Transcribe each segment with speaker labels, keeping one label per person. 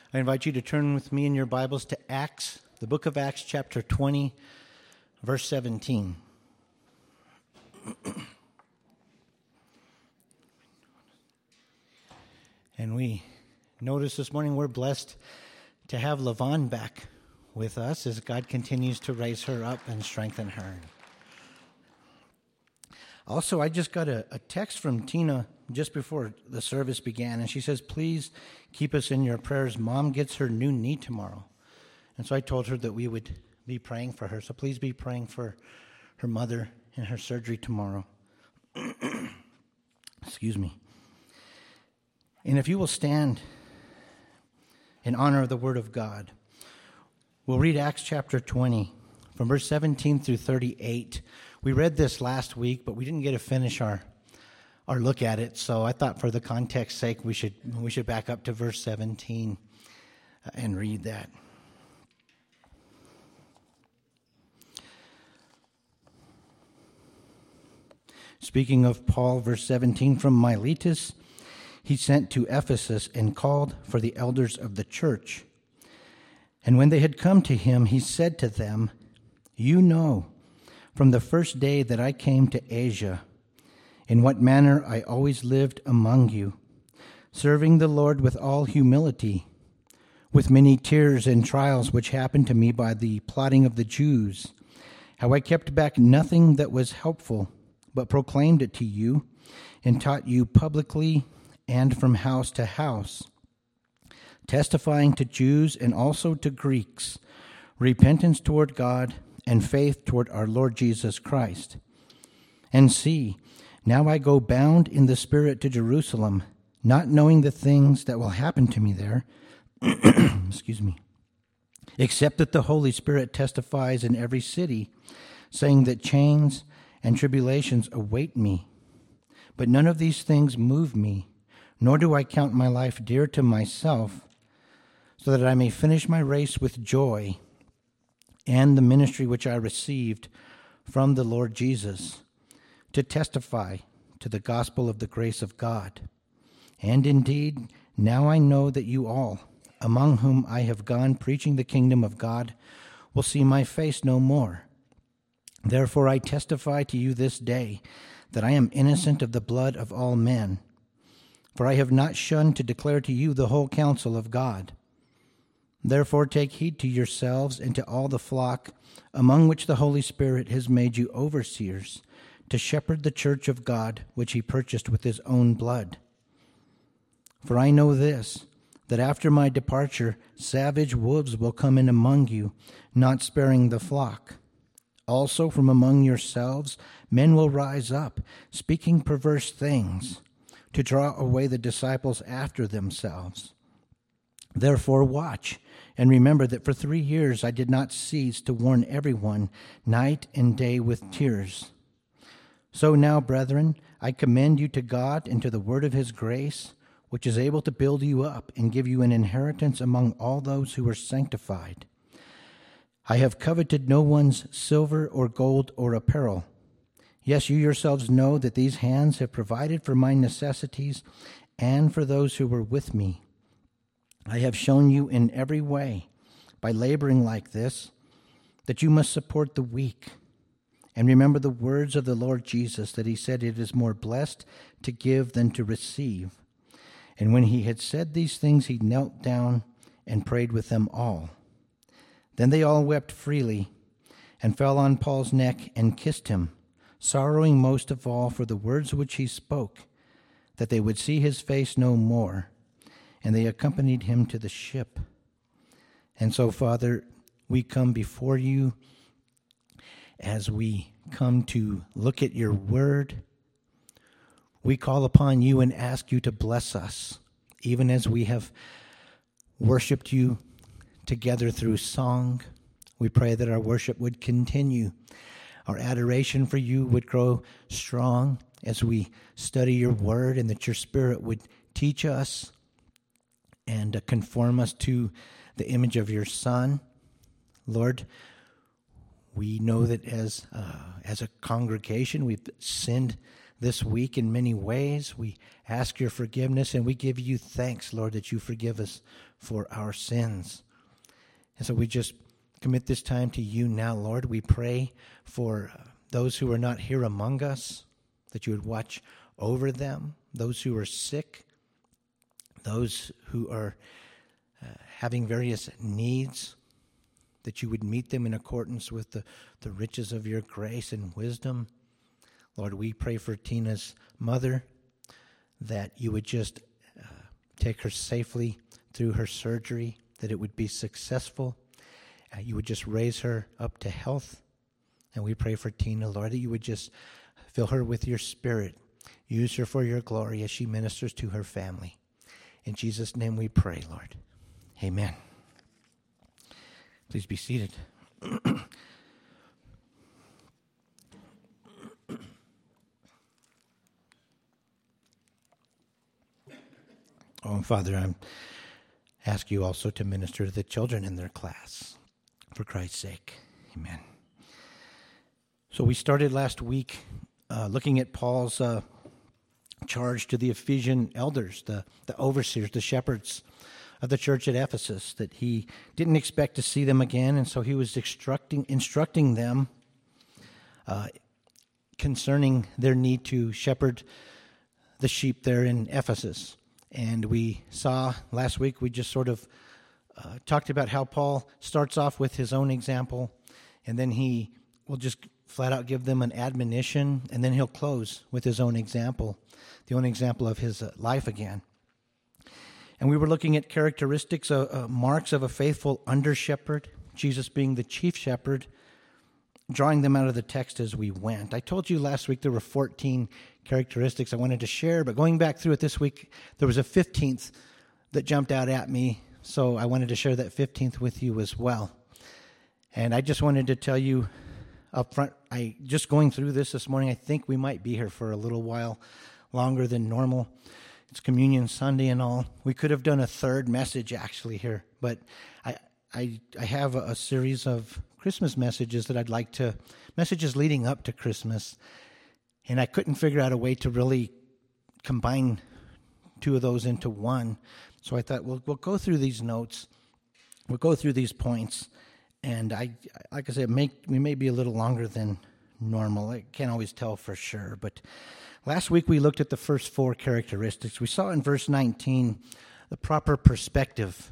Speaker 1: I invite you to turn with me in your Bibles to Acts, the book of Acts, chapter 20, verse 17. And we notice this morning we're blessed to have LaVon back with us as God continues to raise her up and strengthen her. Also, I just got a text from Tina just before the service began, and she says, please keep us in your prayers. Mom gets her new knee tomorrow. And so I told her that we would be praying for her. So please be praying for her mother and her surgery tomorrow. Excuse me. And if you will stand in honor of the Word of God, we'll read Acts chapter 20 from verse 17 through 38. We read this last week, but we didn't get to finish our look at it. So I thought for the context's sake, we should back up to verse 17 and read that. Speaking of Paul, verse 17, from Miletus he sent to Ephesus and called for the elders of the church. And when they had come to him, he said to them, you know, from the first day that I came to Asia, in what manner I always lived among you, serving the Lord with all humility, with many tears and trials which happened to me by the plotting of the Jews, how I kept back nothing that was helpful, but proclaimed it to you, and taught you publicly and from house to house, testifying to Jews and also to Greeks, repentance toward God and faith toward our Lord Jesus Christ. And see, now I go bound in the Spirit to Jerusalem, not knowing the things that will happen to me there, excuse me, except that the Holy Spirit testifies in every city, saying that chains and tribulations await me. But none of these things move me, nor do I count my life dear to myself, so that I may finish my race with joy and the ministry which I received from the Lord Jesus, to testify to the gospel of the grace of God. And indeed, now I know that you all, among whom I have gone preaching the kingdom of God, will see my face no more. Therefore I testify to you this day that I am innocent of the blood of all men. For I have not shunned to declare to you the whole counsel of God. Therefore take heed to yourselves and to all the flock, among which the Holy Spirit has made you overseers, to shepherd the church of God, which he purchased with his own blood. For I know this, that after my departure savage wolves will come in among you, not sparing the flock. Also from among yourselves men will rise up, speaking perverse things, to draw away the disciples after themselves. Therefore watch, and remember that for 3 years I did not cease to warn everyone, night and day with tears. So now, brethren, I commend you to God and to the word of his grace, which is able to build you up and give you an inheritance among all those who are sanctified. I have coveted no one's silver or gold or apparel. Yes, you yourselves know that these hands have provided for my necessities and for those who were with me. I have shown you in every way, by laboring like this, that you must support the weak. And remember the words of the Lord Jesus, that he said, it is more blessed to give than to receive. And when he had said these things, he knelt down and prayed with them all. Then they all wept freely and fell on Paul's neck and kissed him, sorrowing most of all for the words which he spoke, that they would see his face no more. And they accompanied him to the ship. And so, Father, we come before you as we come to look at your word. We call upon you and ask you to bless us, even as we have worshiped you together through song. We pray that our worship would continue. Our adoration for you would grow strong as we study your word, and that your Spirit would teach us and conform us to the image of your Son. Lord, we know that as a congregation we've sinned this week in many ways. We ask your forgiveness, and we give you thanks, Lord, that you forgive us for our sins. And so we just commit this time to you now, Lord. We pray for those who are not here among us, that you would watch over them, those who are sick, those who are having various needs, that you would meet them in accordance with the riches of your grace and wisdom. Lord, we pray for Tina's mother, that you would just take her safely through her surgery, that it would be successful. You would just raise her up to health. And we pray for Tina, Lord, that you would just fill her with your Spirit. Use her for your glory as she ministers to her family. In Jesus' name we pray, Lord. Amen. Please be seated. Oh, Father, I ask you also to minister to the children in their class. For Christ's sake. Amen. So we started last week looking at Paul's charge to the Ephesian elders, the overseers, the shepherds of the church at Ephesus, that he didn't expect to see them again, and so he was instructing them concerning their need to shepherd the sheep there in Ephesus. And we saw last week, we just sort of talked about how Paul starts off with his own example, and then he will just flat out give them an admonition, and then he'll close with his own example, the own example of his life again. And we were looking at characteristics, marks of a faithful under-shepherd, Jesus being the chief shepherd, drawing them out of the text as we went. I told you last week there were 14 characteristics I wanted to share, but going back through it this week, there was a 15th that jumped out at me, so I wanted to share that 15th with you as well. And I just wanted to tell you up front, just going through this morning, I think we might be here for a little while longer than normal. It's Communion Sunday and all. We could have done a third message actually here, but I have a series of Christmas messages that I'd like to, messages leading up to Christmas, and I couldn't figure out a way to really combine two of those into one. So I thought, we'll go through these notes, we'll go through these points, and like I said, we may be a little longer than normal. I can't always tell for sure, but last week we looked at the first four characteristics. We saw in verse 19 the proper perspective.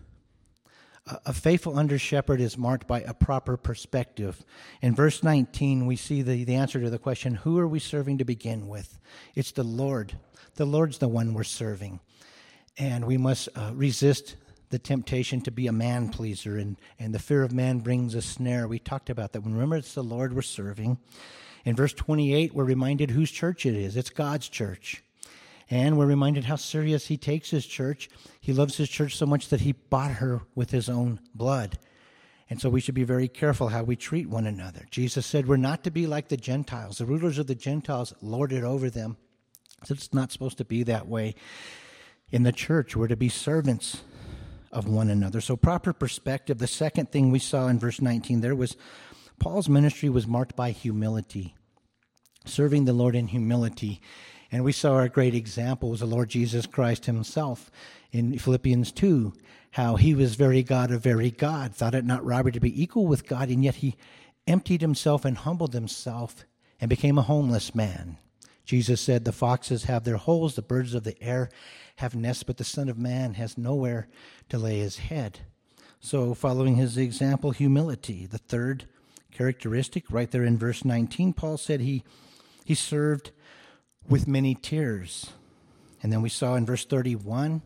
Speaker 1: A faithful under-shepherd is marked by a proper perspective. In verse 19, we see the answer to the question, who are we serving to begin with? It's the Lord. The Lord's the one we're serving. And we must resist the temptation to be a man-pleaser, and the fear of man brings a snare. We talked about that. Remember, it's the Lord we're serving. In verse 28, we're reminded whose church it is. It's God's church. And we're reminded how serious he takes his church. He loves his church so much that he bought her with his own blood. And so we should be very careful how we treat one another. Jesus said we're not to be like the Gentiles. The rulers of the Gentiles lord it over them. So it's not supposed to be that way. In the church, we're to be servants of one another. So proper perspective. The second thing we saw in verse 19 there was Paul's ministry was marked by humility. Serving the Lord in humility. And we saw our great example was the Lord Jesus Christ himself in Philippians 2, how he was very God of very God, thought it not robbery to be equal with God, and yet he emptied himself and humbled himself and became a homeless man. Jesus said, the foxes have their holes, the birds of the air have nests, but the Son of Man has nowhere to lay his head. So following his example, humility. The third characteristic, right there in verse 19, Paul said he served with many tears. And then we saw in verse 31,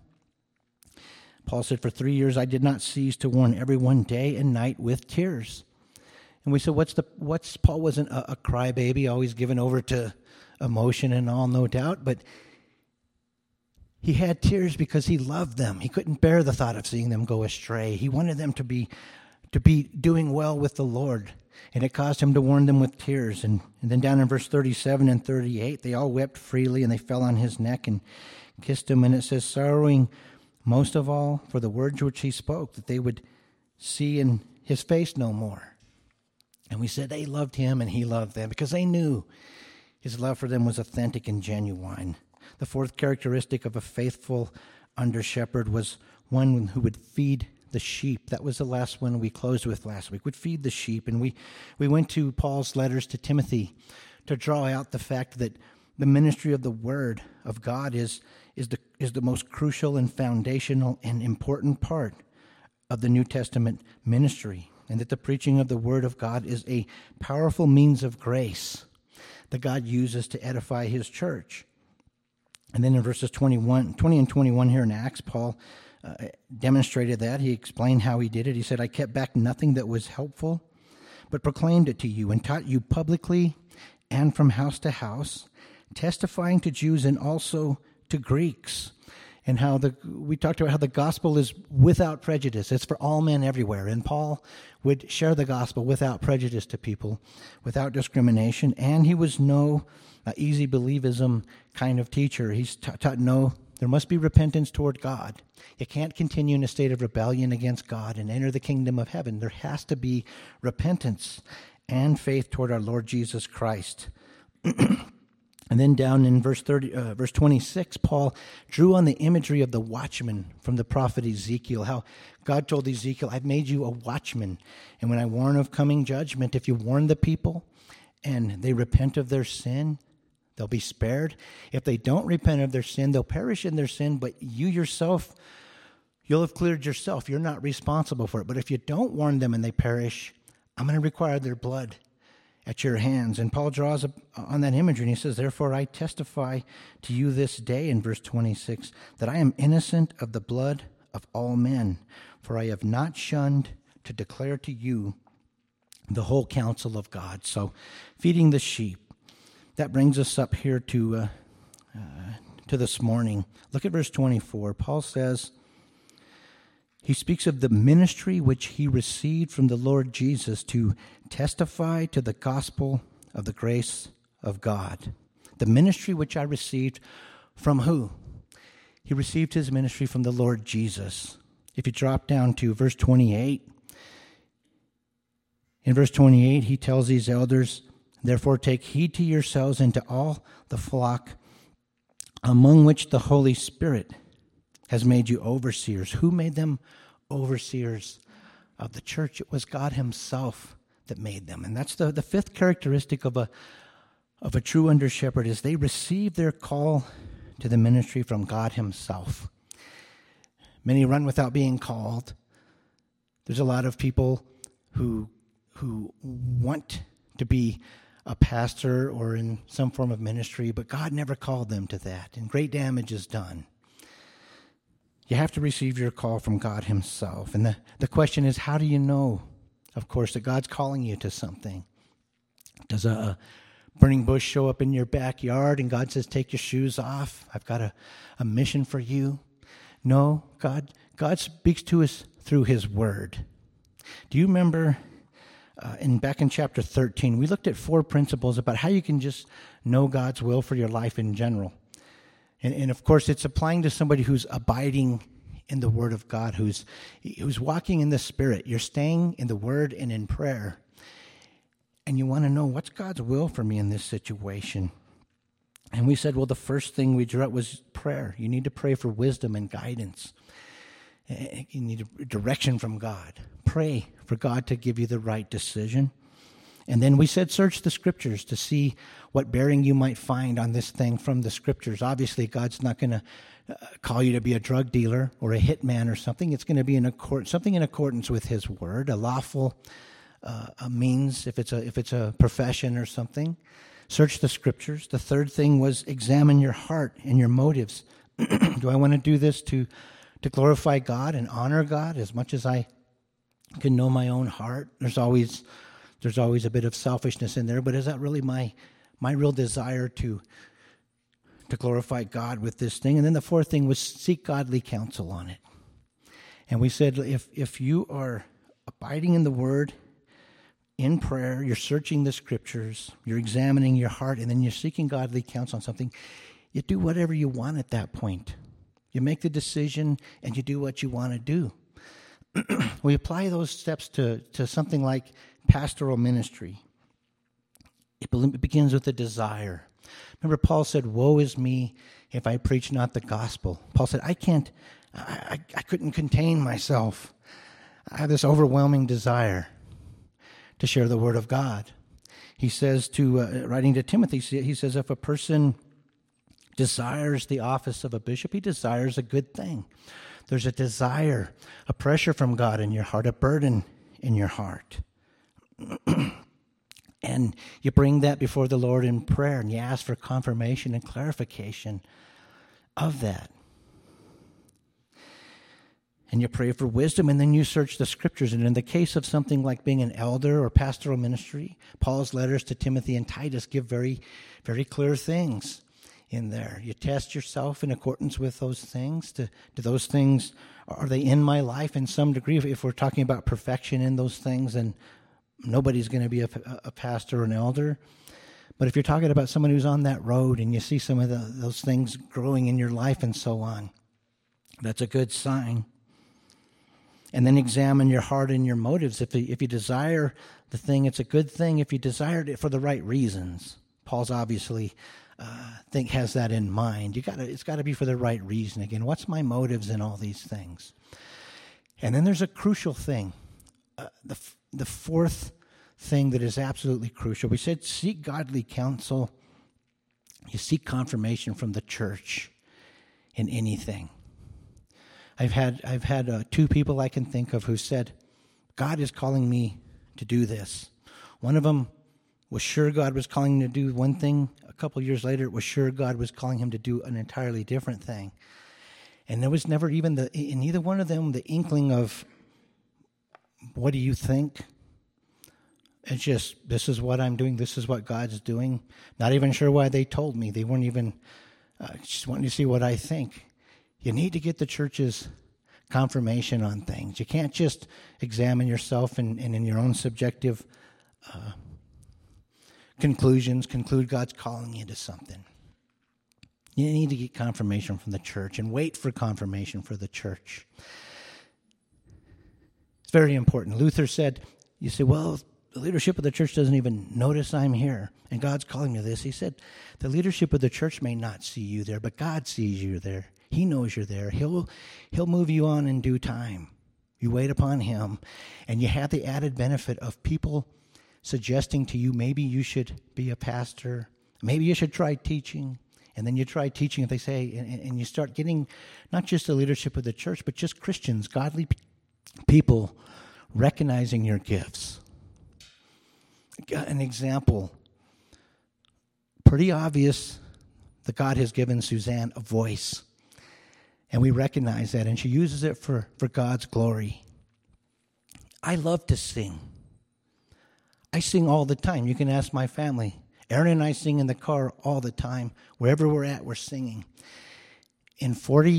Speaker 1: Paul said, for 3 years I did not cease to warn everyone day and night with tears. And we said, Paul wasn't a crybaby, always given over to emotion and all, no doubt, but he had tears because he loved them. He couldn't bear the thought of seeing them go astray. He wanted them to be doing well with the Lord. And it caused him to warn them with tears. And then down in verse 37 and 38, they all wept freely, and they fell on his neck and kissed him. And it says, sorrowing most of all for the words which he spoke, that they would see in his face no more. And we said they loved him and he loved them because they knew His love for them was authentic and genuine. The fourth characteristic of a faithful under-shepherd was one who would feed the sheep. That was the last one we closed with last week, would feed the sheep. And we went to Paul's letters to Timothy to draw out the fact that the ministry of the Word of God is the most crucial and foundational and important part of the New Testament ministry, and that the preaching of the Word of God is a powerful means of grace that God uses to edify His church. And then in verses 20 and 21 here in Acts, Paul demonstrated that. He explained how he did it. He said, I kept back nothing that was helpful, but proclaimed it to you and taught you publicly and from house to house, testifying to Jews and also to Greeks. And we talked about how the gospel is without prejudice. It's for all men everywhere. And Paul would share the gospel without prejudice to people, without discrimination. And he was no easy believism kind of teacher. He's taught there must be repentance toward God. You can't continue in a state of rebellion against God and enter the kingdom of heaven. There has to be repentance and faith toward our Lord Jesus Christ. And then down in verse 26, Paul drew on the imagery of the watchman from the prophet Ezekiel, how God told Ezekiel, I've made you a watchman. And when I warn of coming judgment, if you warn the people and they repent of their sin, they'll be spared. If they don't repent of their sin, they'll perish in their sin, but you yourself, you'll have cleared yourself. You're not responsible for it. But if you don't warn them and they perish, I'm going to require their blood at your hands. And Paul draws on that imagery, and he says, therefore I testify to you this day, in verse 26, that I am innocent of the blood of all men, for I have not shunned to declare to you the whole counsel of God. So feeding the sheep. That brings us up here to this morning. Look at verse 24. Paul says, he speaks of the ministry which he received from the Lord Jesus to testify to the gospel of the grace of God. The ministry which I received from who? He received his ministry from the Lord Jesus. If you drop down to verse 28, in verse 28, he tells these elders, therefore take heed to yourselves and to all the flock among which the Holy Spirit has made you overseers. Who made them overseers of the church? It was God himself that made them. And that's the fifth characteristic of a true under-shepherd, is they receive their call to the ministry from God himself. Many run without being called. There's a lot of people who want to be a pastor or in some form of ministry, but God never called them to that, and great damage is done. You have to receive your call from God himself. And the question is, how do you know, of course, that God's calling you to something? Does a burning bush show up in your backyard and God says, take your shoes off? I've got a mission for you. No, God speaks to us through his word. Do you remember back in chapter 13, we looked at 4 principles about how you can just know God's will for your life in general. And of course, it's applying to somebody who's abiding in the Word of God, who's walking in the Spirit. You're staying in the Word and in prayer. And you want to know, what's God's will for me in this situation? And we said, well, the first thing we drew up was prayer. You need to pray for wisdom and guidance. You need a direction from God. Pray for God to give you the right decision. And then we said, search the scriptures to see what bearing you might find on this thing from the scriptures. Obviously, God's not going to call you to be a drug dealer or a hitman or something. It's going to be something in accordance with his word, a lawful means if it's a profession or something. Search the scriptures. The third thing was examine your heart and your motives. Do I want to do this to glorify God and honor God as much as I can know my own heart? There's always a bit of selfishness in there, but is that really my real desire to glorify God with this thing? And then the fourth thing was seek godly counsel on it. And we said, if you are abiding in the Word, in prayer, you're searching the scriptures, you're examining your heart, and then you're seeking godly counsel on something, you do whatever you want at that point. You make the decision and you do what you want to do. We apply those steps to something like pastoral ministry. It begins with a desire. Remember, Paul said, "Woe is me if I preach not the gospel." Paul said, I couldn't contain myself. I have this overwhelming desire to share the word of God. He says writing to Timothy, he says, if a person desires the office of a bishop, he desires a good thing. There's a desire, a pressure from God in your heart, a burden in your heart. And you bring that before the Lord in prayer, and you ask for confirmation and clarification of that. And you pray for wisdom, and then you search the scriptures. And in the case of something like being an elder or pastoral ministry, Paul's letters to Timothy and Titus give very, very clear things in there. You test yourself in accordance with those things. Do those things, are they in my life in some degree? If we're talking about perfection in those things, then nobody's going to be a pastor or an elder. But if you're talking about someone who's on that road and you see some of those things growing in your life and so on, that's a good sign. And then examine your heart and your motives. If you desire the thing, it's a good thing. If you desired it for the right reasons, Paul's obviously has that in mind. It's got to be for the right reason. Again, what's my motives in all these things? And then there's a crucial thing. The fourth thing that is absolutely crucial. We said seek godly counsel. You seek confirmation from the church in anything. I've had two people I can think of who said, God is calling me to do this. One of them was sure God was calling him to do one thing. A couple years later, it was sure God was calling him to do an entirely different thing. And there was never even in either one of them the inkling of, what do you think? It's just, this is what I'm doing. This is what God's doing. Not even sure why they told me. They weren't even just wanting to see what I think. You need to get the church's confirmation on things. You can't just examine yourself and in your own subjective conclusions, conclude God's calling you to something. You need to get confirmation from the church and wait for confirmation for the church. It's very important. Luther said, you say, well, the leadership of the church doesn't even notice I'm here, and God's calling you this. He said, the leadership of the church may not see you there, but God sees you there. He knows you're there. He'll move you on in due time. You wait upon him, and you have the added benefit of people suggesting to you, maybe you should be a pastor, maybe you should try teaching. And then you try teaching, and they say, and you start getting not just the leadership of the church, but just Christians, godly people recognizing your gifts. An example, pretty obvious, that God has given Suzanne a voice. And we recognize that, and she uses it for God's glory. I love to sing. I sing all the time. You can ask my family. Aaron and I sing in the car all the time. Wherever we're at, we're singing. In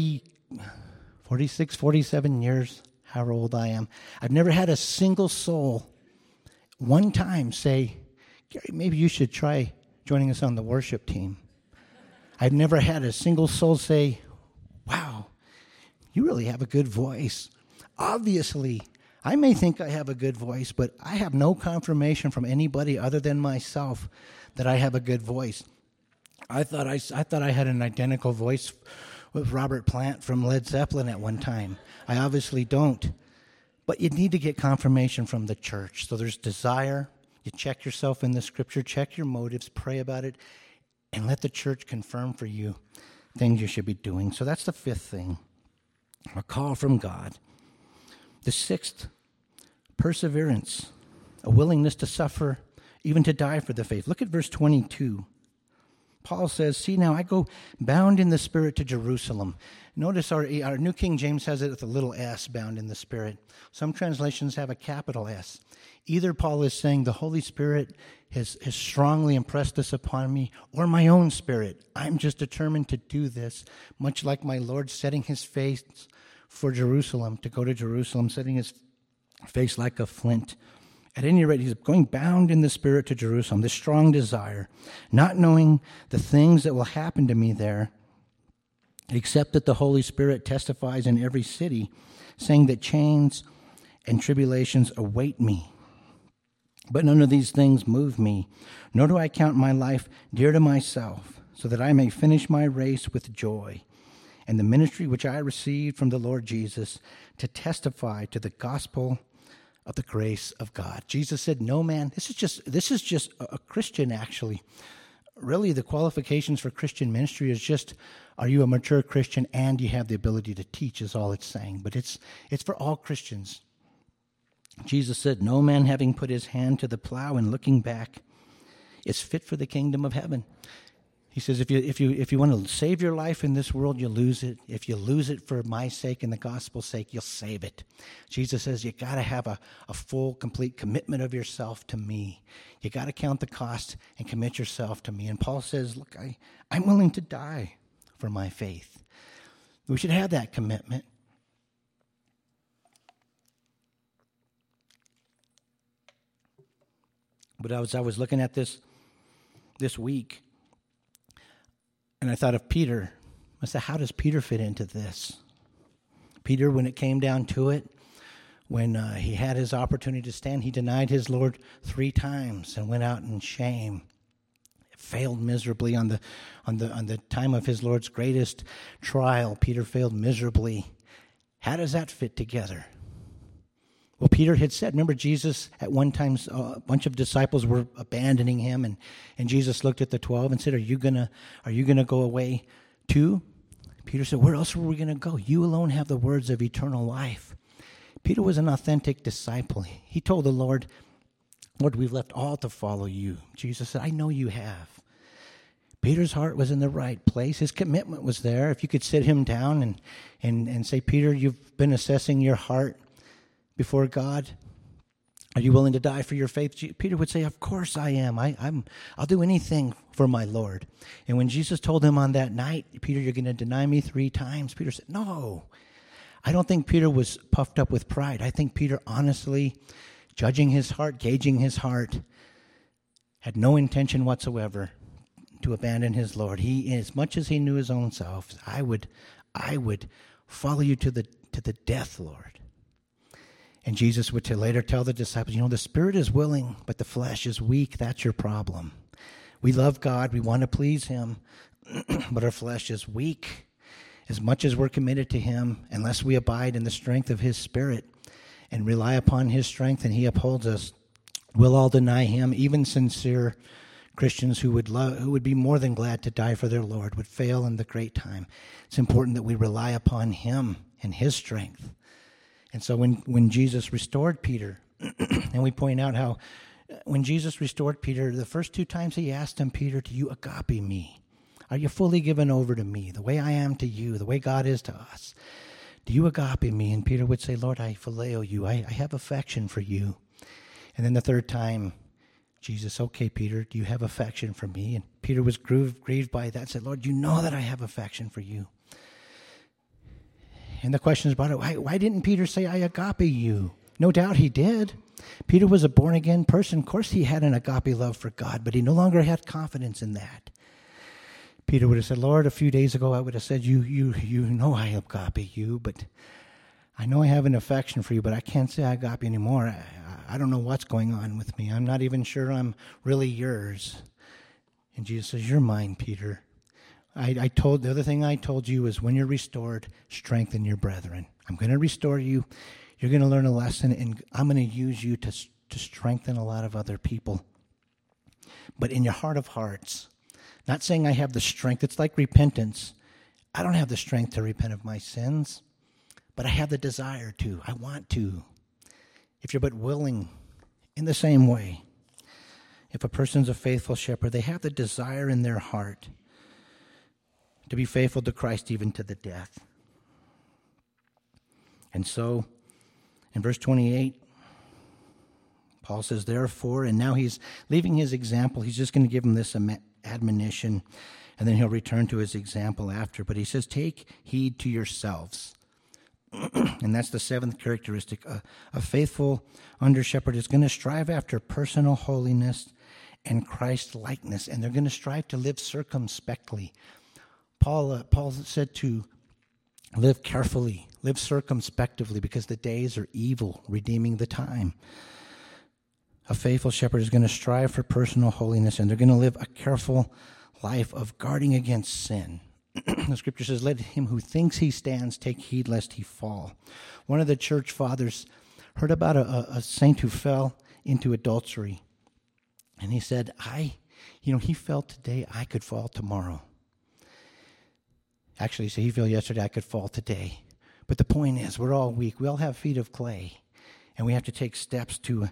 Speaker 1: 46, 47 years, however old I am, I've never had a single soul one time say, Gary, maybe you should try joining us on the worship team. I've never had a single soul say, wow, you really have a good voice. Obviously, I may think I have a good voice, but I have no confirmation from anybody other than myself that I have a good voice. I thought I had an identical voice with Robert Plant from Led Zeppelin at one time. I obviously don't. But you need to get confirmation from the church. So there's desire. You check yourself in the scripture, check your motives, pray about it, and let the church confirm for you things you should be doing. So that's the fifth thing, a call from God. The sixth, perseverance, a willingness to suffer, even to die for the faith. Look at verse 22. Paul says, see now, I go bound in the Spirit to Jerusalem. Notice our New King James has it with a little s, bound in the Spirit. Some translations have a capital S. Either Paul is saying the Holy Spirit has strongly impressed this upon me, or my own spirit. I'm just determined to do this, much like my Lord setting his face for Jerusalem, to go to Jerusalem, setting his face like a flint. At any rate, he's going bound in the Spirit to Jerusalem, this strong desire, not knowing the things that will happen to me there, except that the Holy Spirit testifies in every city, saying that chains and tribulations await me. But none of these things move me, nor do I count my life dear to myself, so that I may finish my race with joy, and the ministry which I received from the Lord Jesus, to testify to the gospel of the grace of God. Jesus said, no man, this is just a Christian, actually. Really, the qualifications for Christian ministry is just, are you a mature Christian and you have the ability to teach, is all it's saying. But it's for all Christians. Jesus said, no man having put his hand to the plow and looking back is fit for the kingdom of heaven. He says, if you want to save your life in this world, you'll lose it. If you lose it for my sake and the gospel's sake, you'll save it. Jesus says, you got to have a full, complete commitment of yourself to me. You got to count the cost and commit yourself to me. And Paul says, look, I'm willing to die for my faith. We should have that commitment. But as I was looking at this week, and I thought of Peter. I said, how does Peter fit into this? Peter, when it came down to it, when he had his opportunity to stand, he denied his Lord 3 times and went out in shame. Failed miserably on the time of his Lord's greatest trial. Peter failed miserably. How does that fit together? Well, Peter had said, remember Jesus at one time, a bunch of disciples were abandoning him, and Jesus looked at the 12 and said, are you gonna go away too? Peter said, where else are we gonna go? You alone have the words of eternal life. Peter was an authentic disciple. He told the Lord, we've left all to follow you. Jesus said, I know you have. Peter's heart was in the right place. His commitment was there. If you could sit him down and say, Peter, you've been assessing your heart before God. Are you willing to die for your faith? Peter would say, of course I am. I'll do anything for my Lord. And when Jesus told him on that night, Peter, you're going to deny me 3 times, Peter said, no. I don't think Peter was puffed up with pride. I think Peter honestly, judging his heart, gauging his heart, had no intention whatsoever to abandon his Lord. He, as much as he knew his own self, I would follow you to the death, Lord. And Jesus would later tell the disciples, the spirit is willing, but the flesh is weak. That's your problem. We love God. We want to please him, but our flesh is weak. As much as we're committed to him, unless we abide in the strength of his spirit and rely upon his strength and he upholds us, we'll all deny him. Even sincere Christians who would be more than glad to die for their Lord would fail in the great time. It's important that we rely upon him and his strength. And so when Jesus restored Peter, and we point out how when Jesus restored Peter, the first 2 times he asked him, Peter, do you agape me? Are you fully given over to me, the way I am to you, the way God is to us? Do you agape me? And Peter would say, Lord, I phileo you. I have affection for you. And then the 3rd time, Jesus, okay, Peter, do you have affection for me? And Peter was grieved by that and said, Lord, you know that I have affection for you. And the question is about it, why didn't Peter say, I agape you? No doubt he did. Peter was a born-again person. Of course he had an agape love for God, but he no longer had confidence in that. Peter would have said, Lord, a few days ago I would have said, you know I agape you, but I know I have an affection for you, but I can't say I agape anymore. I don't know what's going on with me. I'm not even sure I'm really yours. And Jesus says, you're mine, Peter. The other thing I told you is when you're restored, strengthen your brethren. I'm going to restore you. You're going to learn a lesson, and I'm going to use you to strengthen a lot of other people. But in your heart of hearts, not saying I have the strength. It's like repentance. I don't have the strength to repent of my sins, but I have the desire to. I want to. If you're but willing, in the same way, if a person's a faithful shepherd, they have the desire in their heart to be faithful to Christ even to the death. And so, in verse 28, Paul says, therefore, and now he's leaving his example. He's just going to give them this admonition, and then he'll return to his example after. But he says, take heed to yourselves. And that's the 7th characteristic. A faithful under-shepherd is going to strive after personal holiness and Christ-likeness, and they're going to strive to live circumspectly. Paul said to live carefully, live circumspectively, because the days are evil, redeeming the time. A faithful shepherd is going to strive for personal holiness, and they're going to live a careful life of guarding against sin. The scripture says, let him who thinks he stands take heed lest he fall. One of the church fathers heard about a saint who fell into adultery. And he said, he fell today, I could fall tomorrow. Actually, he said, he fell yesterday, I could fall today. But the point is, we're all weak. We all have feet of clay. And we have to take steps to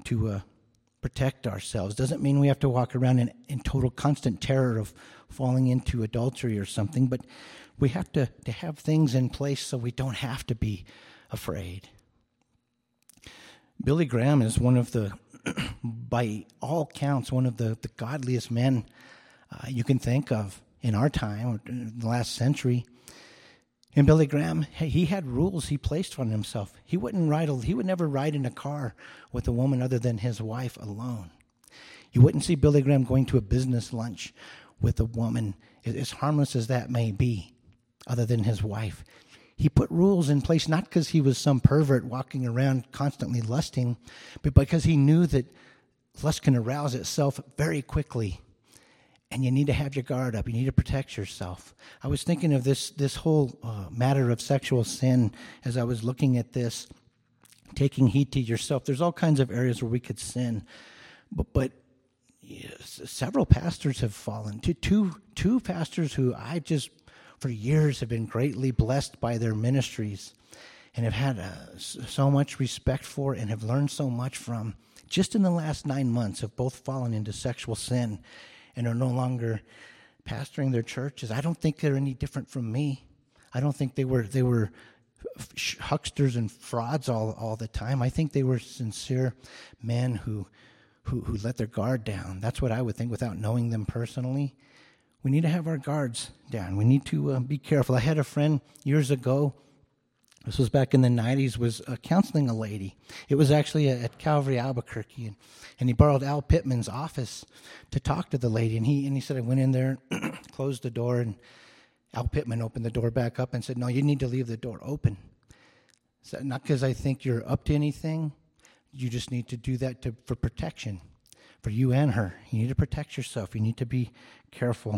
Speaker 1: protect ourselves. Doesn't mean we have to walk around in total constant terror of falling into adultery or something, but we have to have things in place so we don't have to be afraid. Billy Graham is one of the, by all counts, one of the godliest men you can think of in our time, or in the last century. And Billy Graham, he had rules he placed on himself. He would never ride in a car with a woman other than his wife alone. You wouldn't see Billy Graham going to a business lunch with a woman, as harmless as that may be, other than his wife. He put rules in place not because he was some pervert walking around constantly lusting, but because he knew that lust can arouse itself very quickly. And you need to have your guard up. You need to protect yourself. I was thinking of this whole matter of sexual sin as I was looking at this, taking heed to yourself. There's all kinds of areas where we could sin, but yes, several pastors have fallen. Two pastors who I just for years have been greatly blessed by their ministries and have had so much respect for and have learned so much from. Just in the last 9 months, have both fallen into sexual sin and are no longer pastoring their churches. I don't think they're any different from me. I don't think they were hucksters and frauds all the time. I think they were sincere men who let their guard down. That's what I would think without knowing them personally. We need to have our guards down. We need to be careful. I had a friend years ago, this was back in the 90s, was counseling a lady. It was actually at Calvary, Albuquerque, and he borrowed Al Pittman's office to talk to the lady. And he said, I went in there, closed the door, and Al Pittman opened the door back up and said, no, you need to leave the door open. So not because I think you're up to anything. You just need to do that for protection, for you and her. You need to protect yourself. You need to be careful.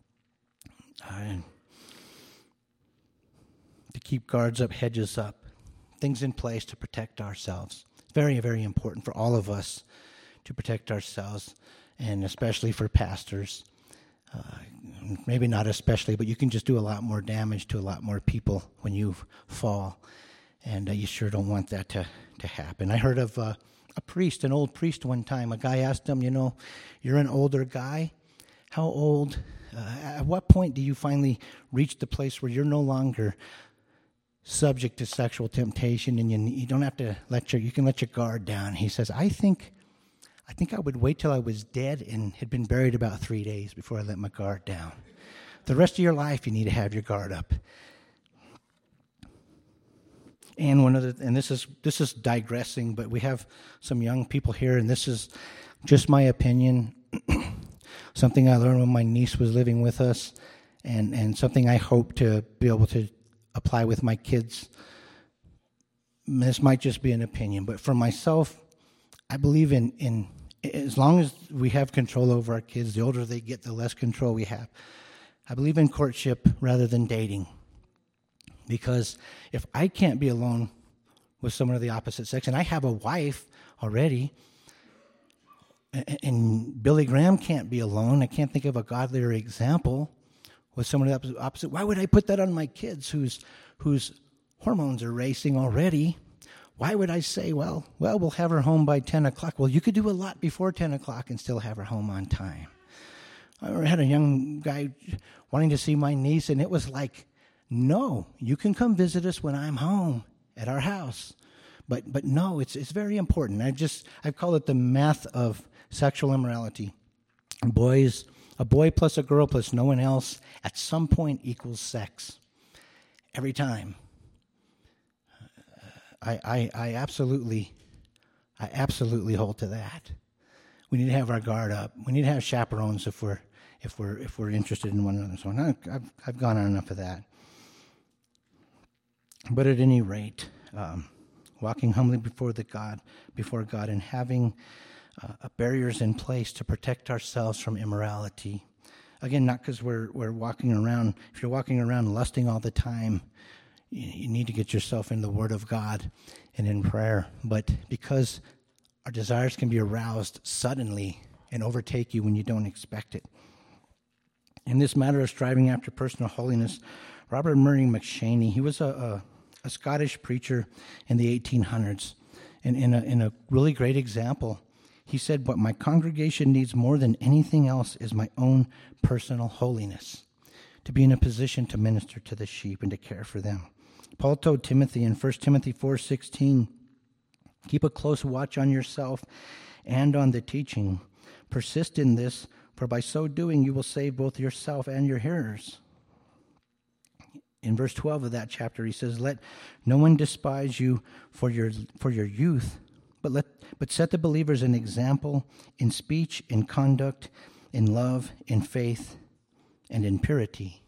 Speaker 1: To keep guards up, hedges up, things in place to protect ourselves. Very, very important for all of us to protect ourselves, and especially for pastors. Maybe not especially, but you can just do a lot more damage to a lot more people when you fall, and you sure don't want that to happen. I heard of a priest, an old priest one time. A guy asked him, you're an older guy. How old, at what point do you finally reach the place where you're no longer subject to sexual temptation and you don't have to you can let your guard down? He says, I think I would wait till I was dead and had been buried about 3 days before I let my guard down. The rest of your life, you need to have your guard up. And this is digressing, but we have some young people here, and this is just my opinion. Something I learned when my niece was living with us, and something I hope to be able to apply with my kids. This might just be an opinion, but for myself, I believe in as long as we have control over our kids, the older they get, the less control we have. I believe in courtship rather than dating. Because if I can't be alone with someone of the opposite sex, and I have a wife already, and Billy Graham can't be alone, I can't think of a godlier example with someone of the opposite. Why would I put that on my kids whose hormones are racing already? Why would I say, well, we'll have her home by 10 o'clock. Well, you could do a lot before 10 o'clock and still have her home on time. I had a young guy wanting to see my niece, and it was like, no, you can come visit us when I'm home at our house. But no, it's very important. I've called it the math of sexual immorality. A boy plus a girl plus no one else at some point equals sex. Every time. I absolutely hold to that. We need to have our guard up. We need to have chaperones if we're interested in one another. So I've gone on enough of that. But at any rate, walking humbly before God, and having barriers in place to protect ourselves from immorality. Again, not because we're walking around. If you're walking around lusting all the time, you need to get yourself in the Word of God and in prayer. But because our desires can be aroused suddenly and overtake you when you don't expect it. In this matter of striving after personal holiness, Robert Murray McCheyne, he was a Scottish preacher in the 1800s. And in a really great example, he said, "What my congregation needs more than anything else is my own personal holiness, to be in a position to minister to the sheep and to care for them." Paul told Timothy in 1 Timothy 4:16, "Keep a close watch on yourself and on the teaching. Persist in this, for by so doing you will save both yourself and your hearers." In verse 12 of that chapter, he says, "Let no one despise you for your youth, but set the believers an example in speech, in conduct, in love, in faith, and in purity."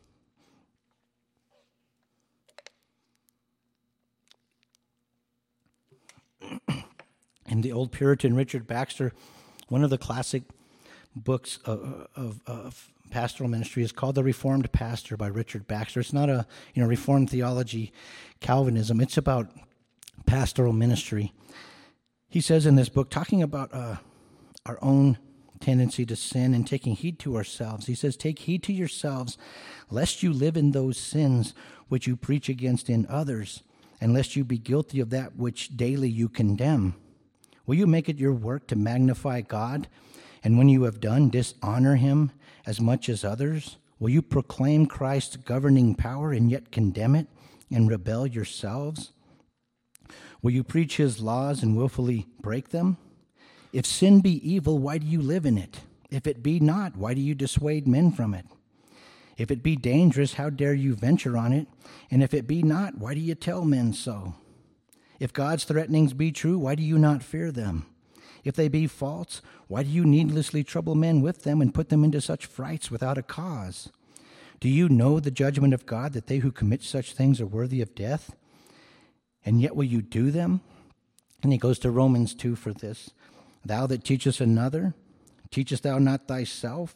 Speaker 1: In the old Puritan Richard Baxter, one of the classic books of pastoral ministry is called The Reformed Pastor by Richard Baxter. It's not a Reformed theology, Calvinism. It's about pastoral ministry. He says in this book, talking about our own tendency to sin and taking heed to ourselves, he says, "Take heed to yourselves, lest you live in those sins which you preach against in others, and lest you be guilty of that which daily you condemn. Will you make it your work to magnify God, and when you have done, dishonor him as much as others? Will you proclaim Christ's governing power and yet condemn it and rebel yourselves? Will you preach his laws and willfully break them? If sin be evil, why do you live in it? If it be not, why do you dissuade men from it? If it be dangerous, how dare you venture on it? And if it be not, why do you tell men so? If God's threatenings be true, why do you not fear them? If they be false, why do you needlessly trouble men with them and put them into such frights without a cause? Do you know the judgment of God, that they who commit such things are worthy of death? And yet will you do them?" And he goes to Romans 2 for this. "Thou that teachest another, teachest thou not thyself?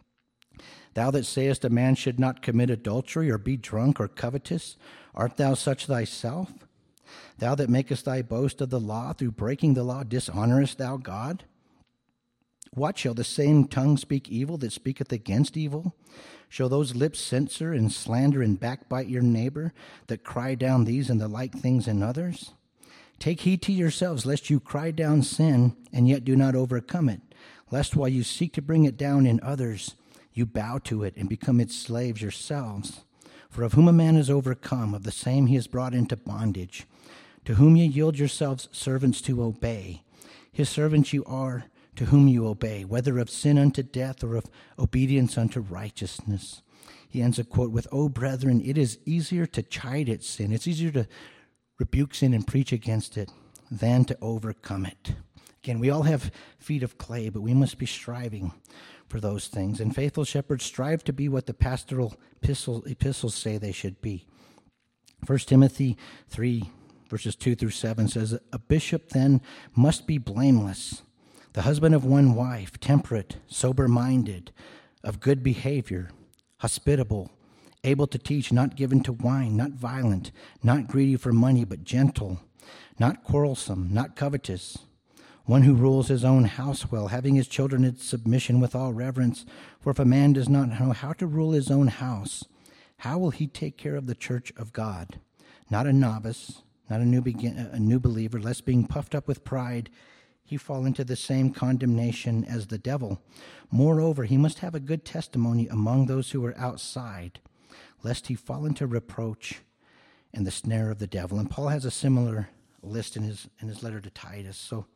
Speaker 1: Thou that sayest a man should not commit adultery or be drunk or covetous, art thou such thyself? Thou that makest thy boast of the law, through breaking the law dishonorest thou God? What, shall the same tongue speak evil that speaketh against evil? Shall those lips censure and slander and backbite your neighbor, that cry down these and the like things in others? Take heed to yourselves, lest you cry down sin, and yet do not overcome it, lest while you seek to bring it down in others, you bow to it and become its slaves yourselves. For of whom a man is overcome, of the same he is brought into bondage. To whom ye yield yourselves servants to obey. His servants you are, to whom you obey, whether of sin unto death or of obedience unto righteousness." He ends a quote with, "O brethren, it is easier to chide at sin." It's easier to rebuke sin and preach against it than to overcome it. Again, we all have feet of clay, but we must be striving for those things. And faithful shepherds strive to be what the pastoral epistles say they should be. 1 Timothy 3, verses 2 through 7 says, "A bishop then must be blameless, the husband of one wife, temperate, sober-minded, of good behavior, hospitable, able to teach, not given to wine, not violent, not greedy for money, but gentle, not quarrelsome, not covetous, one who rules his own house well, having his children in submission with all reverence. For if a man does not know how to rule his own house, how will he take care of the church of God? Not a novice, not a new believer, lest being puffed up with pride, he fall into the same condemnation as the devil. Moreover, he must have a good testimony among those who are outside, lest he fall into reproach and the snare of the devil." And Paul has a similar list in his letter to Titus. So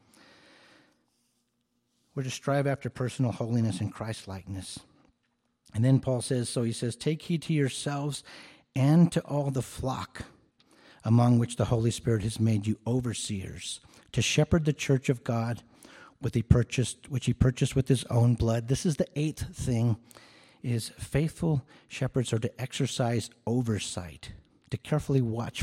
Speaker 1: we're to strive after personal holiness and Christ-likeness. And then Paul says, "Take heed to yourselves and to all the flock among which the Holy Spirit has made you overseers, to shepherd the church of God, which he purchased with his own blood." This is the 8th thing, is faithful shepherds are to exercise oversight, to carefully watch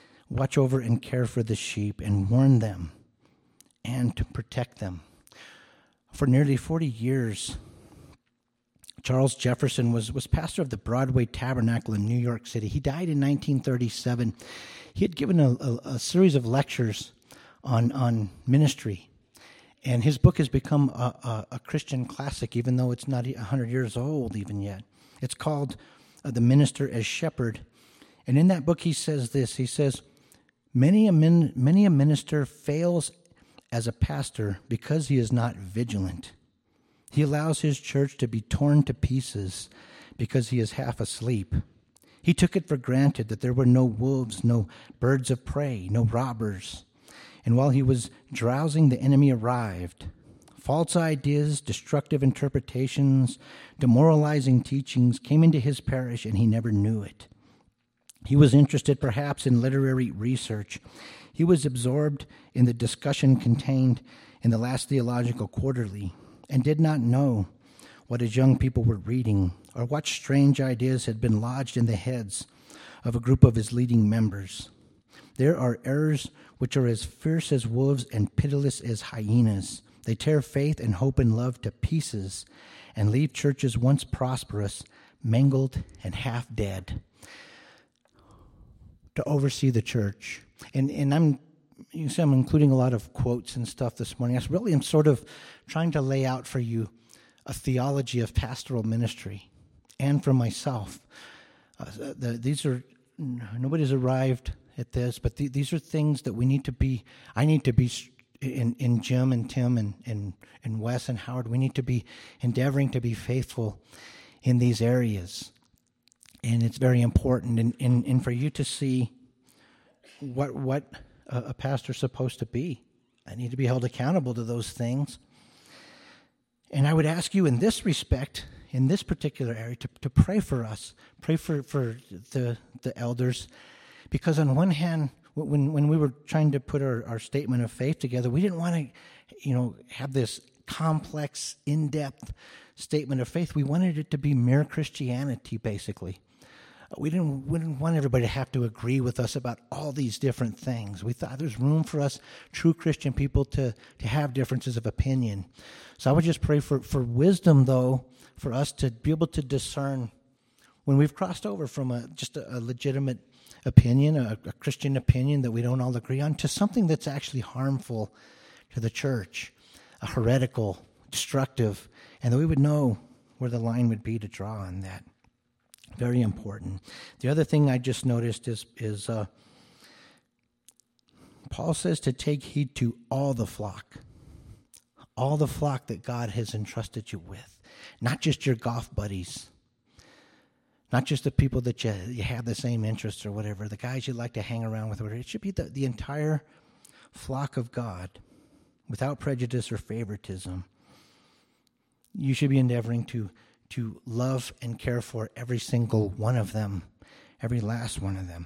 Speaker 1: over and care for the sheep and warn them and to protect them. For nearly 40 years, Charles Jefferson was pastor of the Broadway Tabernacle in New York City. He died in 1937. He had given a series of lectures on ministry, and his book has become a Christian classic, even though it's not 100 years old even yet. It's called The Minister as Shepherd, and in that book he says this. He says, many a minister fails as a pastor because he is not vigilant. He allows his church to be torn to pieces because he is half asleep. He took it for granted that there were no wolves, no birds of prey, no robbers. And while he was drowsing, the enemy arrived. False ideas, destructive interpretations, demoralizing teachings came into his parish, and he never knew it. He was interested perhaps in literary research. He was absorbed in the discussion contained in the last Theological Quarterly and did not know what his young people were reading or what strange ideas had been lodged in the heads of a group of his leading members. There are errors which are as fierce as wolves and pitiless as hyenas. They tear faith and hope and love to pieces and leave churches once prosperous, mangled and half dead. To oversee the church. And I'm including a lot of quotes and stuff this morning. I'm sort of trying to lay out for you a theology of pastoral ministry, and for myself. Nobody's arrived at this, but these are things that we need to be. I need to be in Jim and Tim and Wes and Howard. We need to be endeavoring to be faithful in these areas, and it's very important. And for you to see what a pastor's supposed to be, I need to be held accountable to those things. And I would ask you in this respect, in this particular area, to pray for us, pray for the elders, because on one hand, when we were trying to put our statement of faith together, we didn't want to, have this complex, in-depth statement of faith. We wanted it to be mere Christianity, basically. We didn't want everybody to have to agree with us about all these different things. We thought there's room for us, true Christian people, to have differences of opinion. So I would just pray for wisdom, though, for us to be able to discern when we've crossed over from just a legitimate opinion, a Christian opinion that we don't all agree on, to something that's actually harmful to the church, a heretical, destructive, and that we would know where the line would be to draw on that. Very important. The other thing I just noticed is Paul says to take heed to all the flock that God has entrusted you with, not just your golf buddies, not just the people that you have the same interests or whatever, the guys you like to hang around with. It should be the entire flock of God, without prejudice or favoritism. You should be endeavoring to love and care for every single one of them, every last one of them.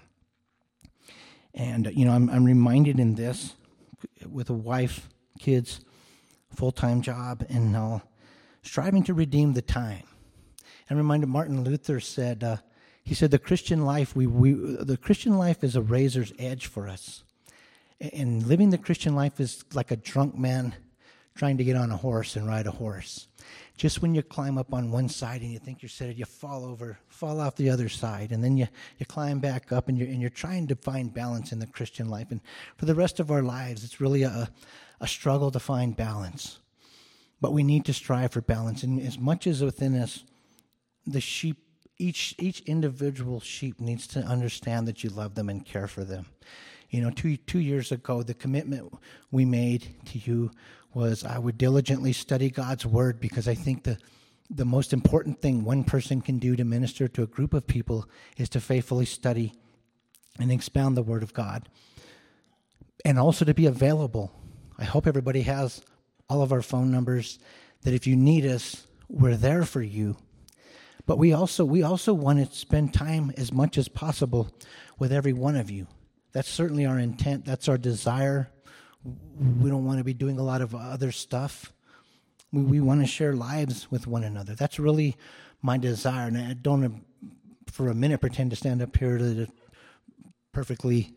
Speaker 1: And, I'm reminded in this, with a wife, kids, full-time job, and all, striving to redeem the time. I'm reminded Martin Luther said, he said, the Christian life, the Christian life is a razor's edge for us. And living the Christian life is like a drunk man trying to get on a horse and ride a horse. Just when you climb up on one side and you think you're set, you fall off the other side, and then you climb back up, and you're trying to find balance in the Christian life. And for the rest of our lives, it's really a struggle to find balance. But we need to strive for balance. And as much as within us, the sheep, each individual sheep needs to understand that you love them and care for them. 2 years ago, the commitment we made to you was I would diligently study God's word, because I think the most important thing one person can do to minister to a group of people is to faithfully study and expound the word of God. And also to be available. I hope everybody has all of our phone numbers, that if you need us, we're there for you. But we also want to spend time as much as possible with every one of you. That's certainly our intent. That's our desire. We don't want to be doing a lot of other stuff. We want to share lives with one another. That's really my desire. And I don't for a minute pretend to stand up here to perfectly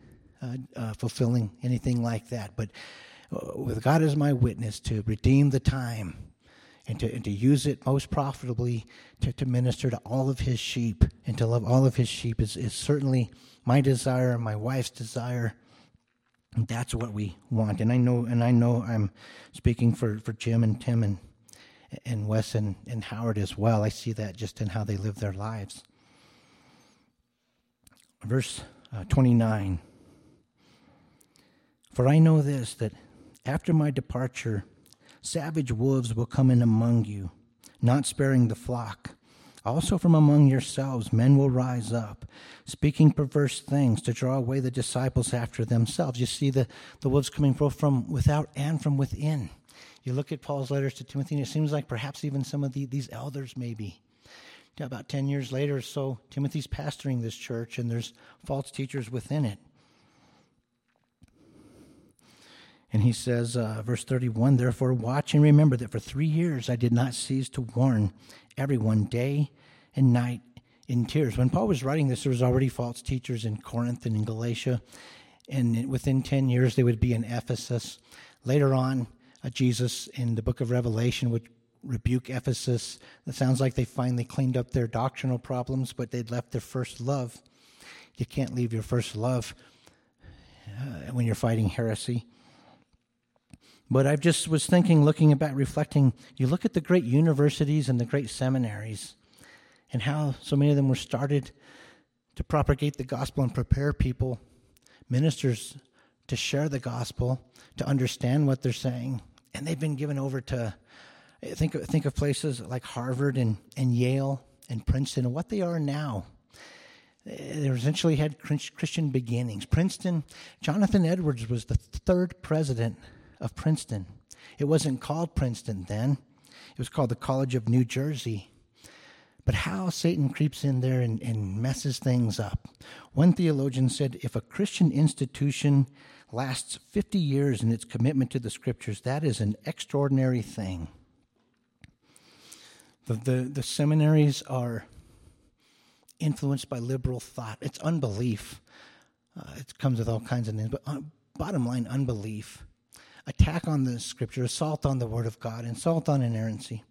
Speaker 1: fulfilling anything like that. But with God as my witness, to redeem the time, and to use it most profitably to minister to all of his sheep and to love all of his sheep is certainly my desire, my wife's desire. And that's what we want. And I know I'm speaking for Jim and Tim and Wes and Howard as well. I see that just in how they live their lives. Verse 29. For I know this, that after my departure, savage wolves will come in among you, not sparing the flock. Also from among yourselves men will rise up, speaking perverse things to draw away the disciples after themselves. You see the wolves coming both from without and from within. You look at Paul's letters to Timothy, and it seems like perhaps even some of these elders maybe. About 10 years later or so, Timothy's pastoring this church, and there's false teachers within it. And he says, verse 31, therefore watch and remember that for 3 years I did not cease to warn everyone day and night in tears. When Paul was writing this, there was already false teachers in Corinth and in Galatia. And within 10 years, they would be in Ephesus. Later on, Jesus in the book of Revelation would rebuke Ephesus. It sounds like they finally cleaned up their doctrinal problems, but they'd left their first love. You can't leave your first love when you're fighting heresy. But I just was thinking, looking back, reflecting, you look at the great universities and the great seminaries and how so many of them were started to propagate the gospel and prepare people, ministers, to share the gospel, to understand what they're saying. And they've been given over to, think of places like Harvard and Yale and Princeton and what they are now. They essentially had Christian beginnings. Princeton, Jonathan Edwards was the third president of Princeton. It wasn't called Princeton then. It was called the College of New Jersey. But how Satan creeps in there and messes things up. One theologian said, if a Christian institution lasts 50 years in its commitment to the scriptures, that is an extraordinary thing. The seminaries are influenced by liberal thought. It's unbelief. It comes with all kinds of names, but bottom line, unbelief. Attack on the scripture, assault on the word of God, assault on inerrancy.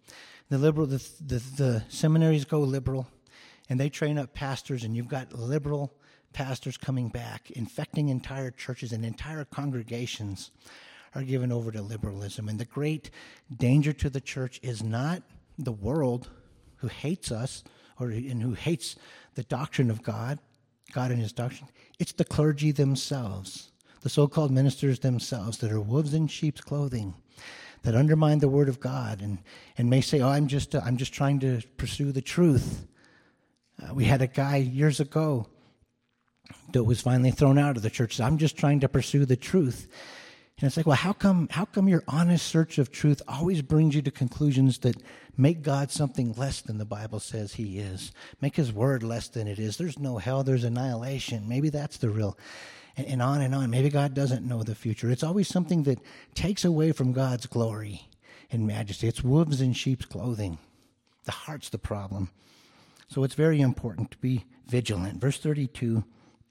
Speaker 1: The seminaries go liberal, and they train up pastors, and you've got liberal pastors coming back, infecting entire churches, and entire congregations are given over to liberalism. And the great danger to the church is not the world who hates us and who hates the doctrine of God and his doctrine. It's the clergy themselves, the so-called ministers themselves that are wolves in sheep's clothing, that undermine the word of God and may say, I'm just trying to pursue the truth. We had a guy years ago that was finally thrown out of the church. I'm just trying to pursue the truth. And it's like, well, how come your honest search of truth always brings you to conclusions that make God something less than the Bible says he is, make his word less than it is? There's no hell, there's annihilation. Maybe that's the real... And on and on. Maybe God doesn't know the future. It's always something that takes away from God's glory and majesty. It's wolves in sheep's clothing. The heart's the problem. So it's very important to be vigilant. Verse 32,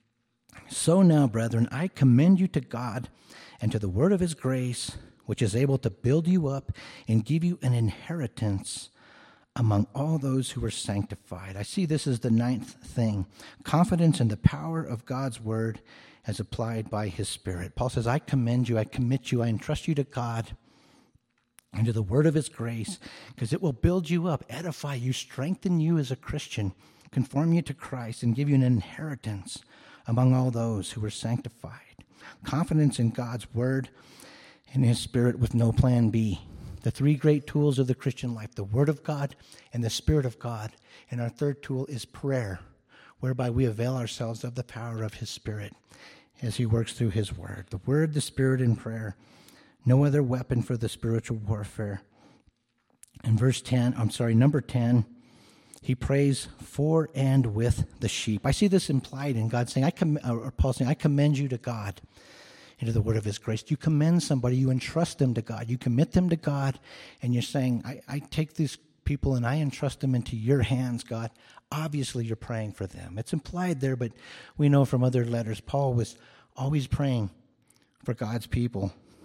Speaker 1: so now, brethren, I commend you to God and to the word of his grace, which is able to build you up and give you an inheritance among all those who are sanctified. I see this as the ninth thing. Confidence in the power of God's word as applied by his Spirit. Paul says, I commend you, I commit you, I entrust you to God and to the word of his grace, because it will build you up, edify you, strengthen you as a Christian, conform you to Christ, and give you an inheritance among all those who are sanctified. Confidence in God's word and his Spirit with no plan B. The three great tools of the Christian life, the word of God and the Spirit of God. And our third tool is prayer, whereby we avail ourselves of the power of his Spirit as he works through his word. The word, the Spirit, and prayer. No other weapon for the spiritual warfare. In number 10, he prays for and with the sheep. I see this implied in God saying, Paul saying, I commend you to God and to the word of his grace. You commend somebody, you entrust them to God, you commit them to God, and you're saying, I take these people and I entrust them into your hands, God. Obviously, you're praying for them. It's implied there, but we know from other letters, Paul was always praying for God's people.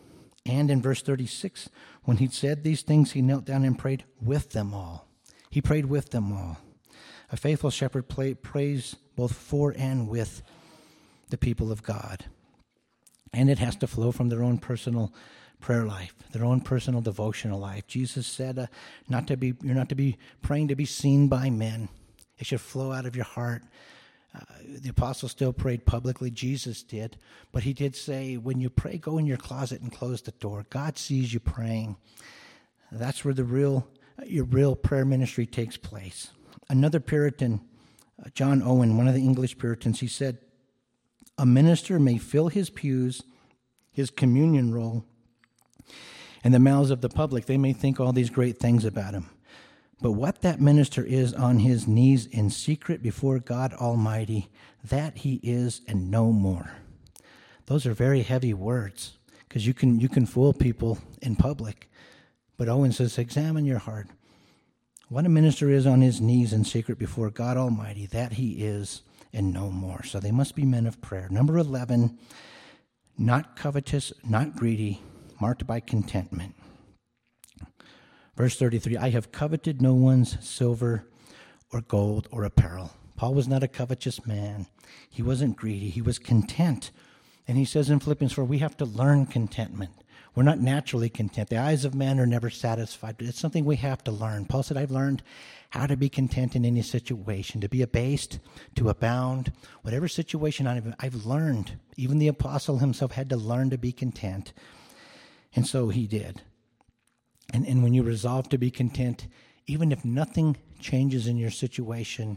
Speaker 1: And in verse 36, when he'd said these things, he knelt down and prayed with them all. He prayed with them all. A faithful shepherd prays both for and with the people of God. And it has to flow from their own personal prayer life, their own personal devotional life. Jesus said you're not to be praying to be seen by men. It should flow out of your heart. The apostles still prayed publicly. Jesus did. But he did say, when you pray, go in your closet and close the door. God sees you praying. That's where your real prayer ministry takes place. Another Puritan, John Owen, one of the English Puritans, he said, a minister may fill his pews, his communion roll, and the mouths of the public. They may think all these great things about him. But what that minister is on his knees in secret before God Almighty, that he is and no more. Those are very heavy words, because you can fool people in public. But Owen says, examine your heart. What a minister is on his knees in secret before God Almighty, that he is and no more. So they must be men of prayer. Number 11, not covetous, not greedy, marked by contentment. Verse 33, I have coveted no one's silver or gold or apparel. Paul was not a covetous man. He wasn't greedy. He was content. And he says in Philippians 4, we have to learn contentment. We're not naturally content. The eyes of man are never satisfied, but it's something we have to learn. Paul said, I've learned how to be content in any situation, to be abased, to abound. Whatever situation I've learned. Even the apostle himself had to learn to be content. And so he did. And when you resolve to be content, even if nothing changes in your situation,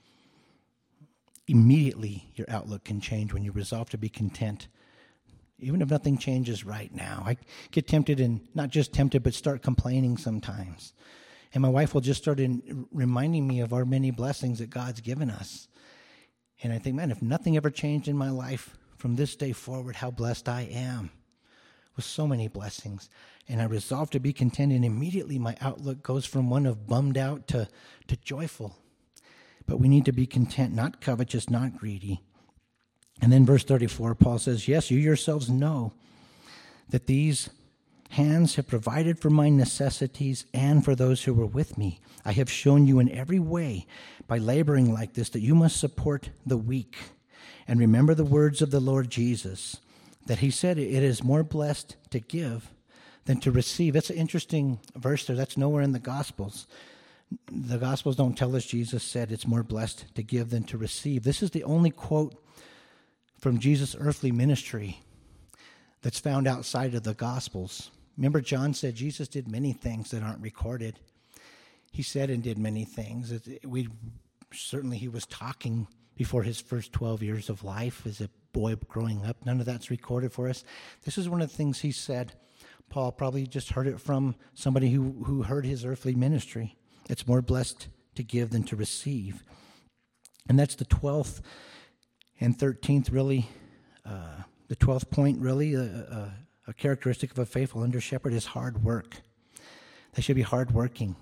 Speaker 1: immediately your outlook can change when you resolve to be content. Even if nothing changes right now. I get tempted, and not just tempted, but start complaining sometimes. And my wife will just start reminding me of our many blessings that God's given us. And I think, man, if nothing ever changed in my life from this day forward, how blessed I am with so many blessings. And I resolve to be content, and immediately my outlook goes from one of bummed out to joyful. But we need to be content, not covetous, not greedy. And then verse 34, Paul says, yes, you yourselves know that these hands have provided for my necessities and for those who were with me. I have shown you in every way by laboring like this that you must support the weak. And remember the words of the Lord Jesus, that he said it is more blessed to give than to receive. That's an interesting verse there. That's nowhere in the Gospels. The Gospels don't tell us Jesus said it's more blessed to give than to receive. This is the only quote from Jesus' earthly ministry that's found outside of the Gospels. Remember, John said Jesus did many things that aren't recorded. He said and did many things. Certainly he was talking before his first 12 years of life as a boy growing up. None of that's recorded for us. This is one of the things he said. Paul probably just heard it from somebody who heard his earthly ministry. It's more blessed to give than to receive. And that's the 12th and 13th, really. The 12th point, really, a characteristic of a faithful under shepherd is hard work. They should be hardworking.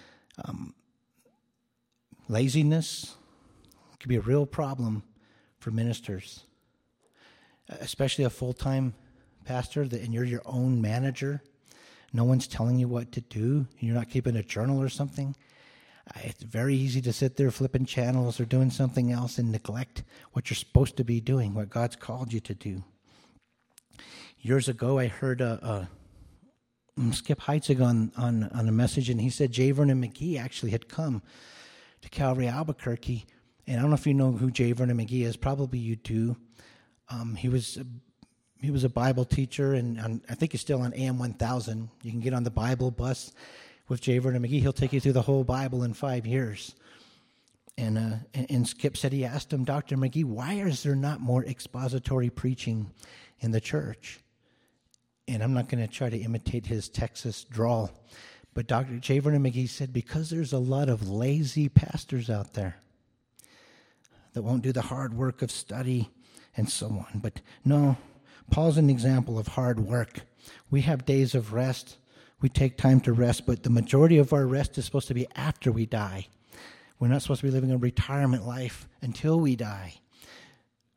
Speaker 1: Laziness can be a real problem for ministers, especially a full-time pastor, and you're your own manager. No one's telling you what to do. You're not keeping a journal or something. It's very easy to sit there flipping channels or doing something else and neglect what you're supposed to be doing, what God's called you to do. Years ago, I heard Skip Heitzig on a message, and he said J. Vernon McGee actually had come to Calvary Albuquerque. And I don't know if you know who J. Vernon McGee is. Probably you do. He was a Bible teacher, and I think he's still on AM 1000. You can get on the Bible bus with J. Vernon McGee. He'll take you through the whole Bible in 5 years. And Skip said he asked him, Dr. McGee, why is there not more expository preaching in the church? And I'm not going to try to imitate his Texas drawl, but Dr. J. Vernon McGee said, because there's a lot of lazy pastors out there that won't do the hard work of study and so on. But no, Paul's an example of hard work. We have days of rest. We take time to rest, but the majority of our rest is supposed to be after we die. We're not supposed to be living a retirement life until we die.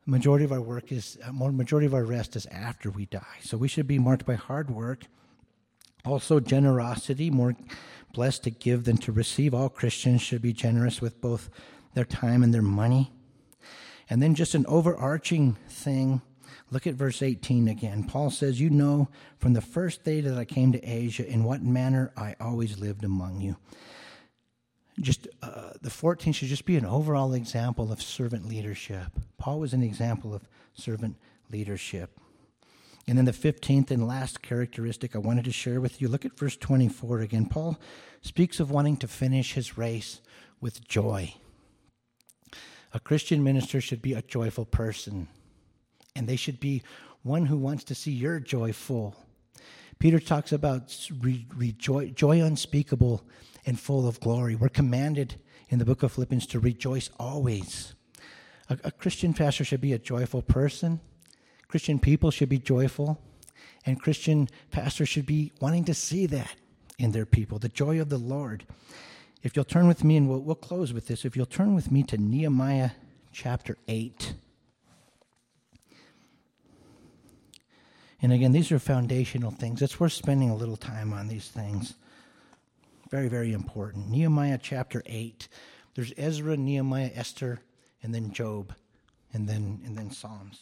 Speaker 1: Majority of our rest is after we die. So we should be marked by hard work. Also generosity, more blessed to give than to receive. All Christians should be generous with both their time and their money. And then just an overarching thing, look at verse 18 again. Paul says, you know from the first day that I came to Asia in what manner I always lived among you. Just the 14 should just be an overall example of servant leadership. Paul was an example of servant leadership. And then the 15th and last characteristic I wanted to share with you, look at verse 24 again. Paul speaks of wanting to finish his race with joy. A Christian minister should be a joyful person, and they should be one who wants to see your joy full. Peter talks about joy unspeakable and full of glory. We're commanded in the book of Philippians to rejoice always. A Christian pastor should be a joyful person. Christian people should be joyful, and Christian pastors should be wanting to see that in their people, the joy of the Lord. If you'll turn with me, and we'll close with this, if you'll turn with me to Nehemiah chapter 8. And again, these are foundational things. It's worth spending a little time on these things. Very, very important. Nehemiah chapter 8. There's Ezra, Nehemiah, Esther, and then Job, and then Psalms.